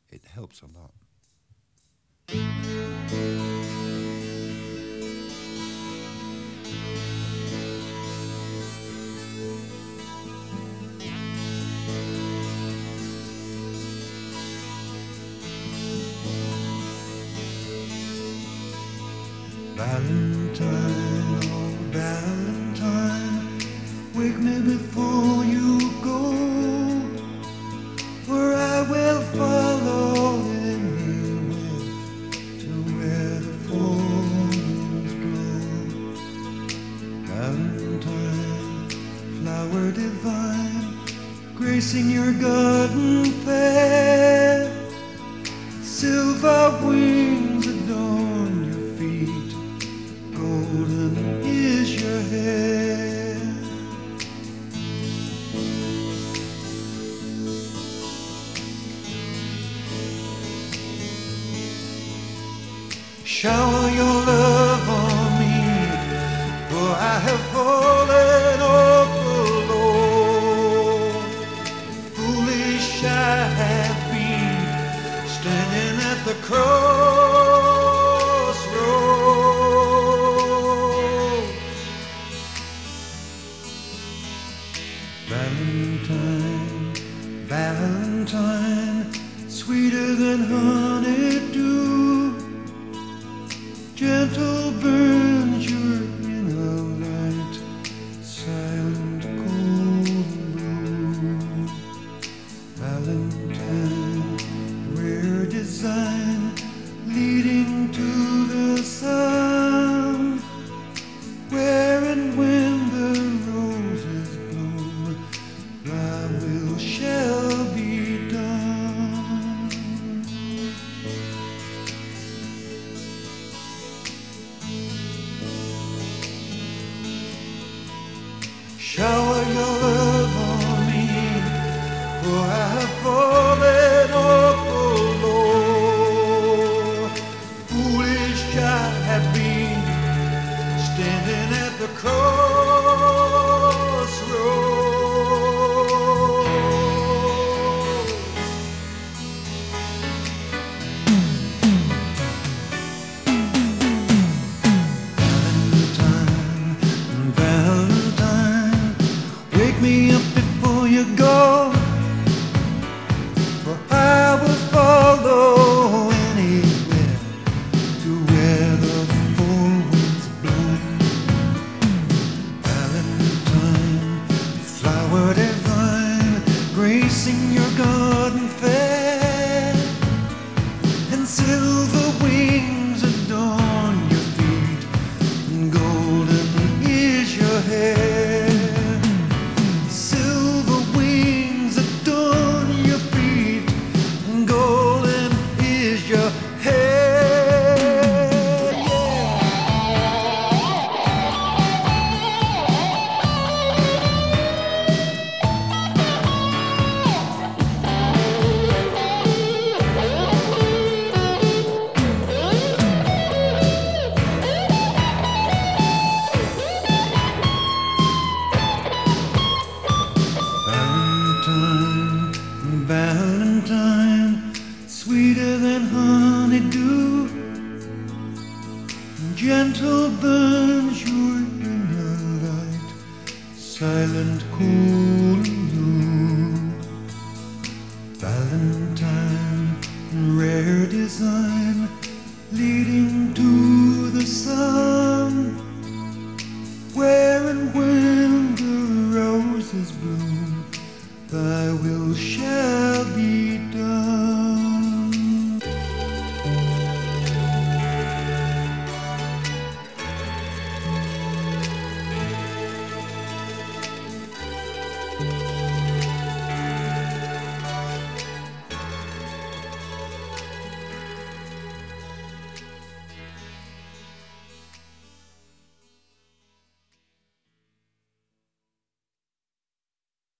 It helps a lot. Valentine, oh Valentine, wake me before you go, for I will follow anywhere to where the falls blow. Valentine, flower divine, gracing your garden fair, silver wings adorn your feet, golden is your hair. Shower your love on me, for I have fallen off alone. Foolish I have been, standing at the crossroads. Valentine, Valentine, sweeter than honeydew, gentle burns your inner light, silent cold blue. Valentine, rare design, leading to the sun, where and when the roses bloom, thy will shall be done. Shower your love on me, for I have fallen off alone. Foolish I have been, standing at the crossroads. Valentine, Valentine, wake me up before you go, for I will follow anywhere to where the full winds blow. Valentine, flower divine, gracing your garden fair, and silver wings adorn your feet, and golden is your hair. Silver wings adorn your feet, and golden is your hair. Valentine, Valentine, sweeter than honeydew, gentle burns your inner light, silent cool blue. Valentine, rare design, leading to the sun,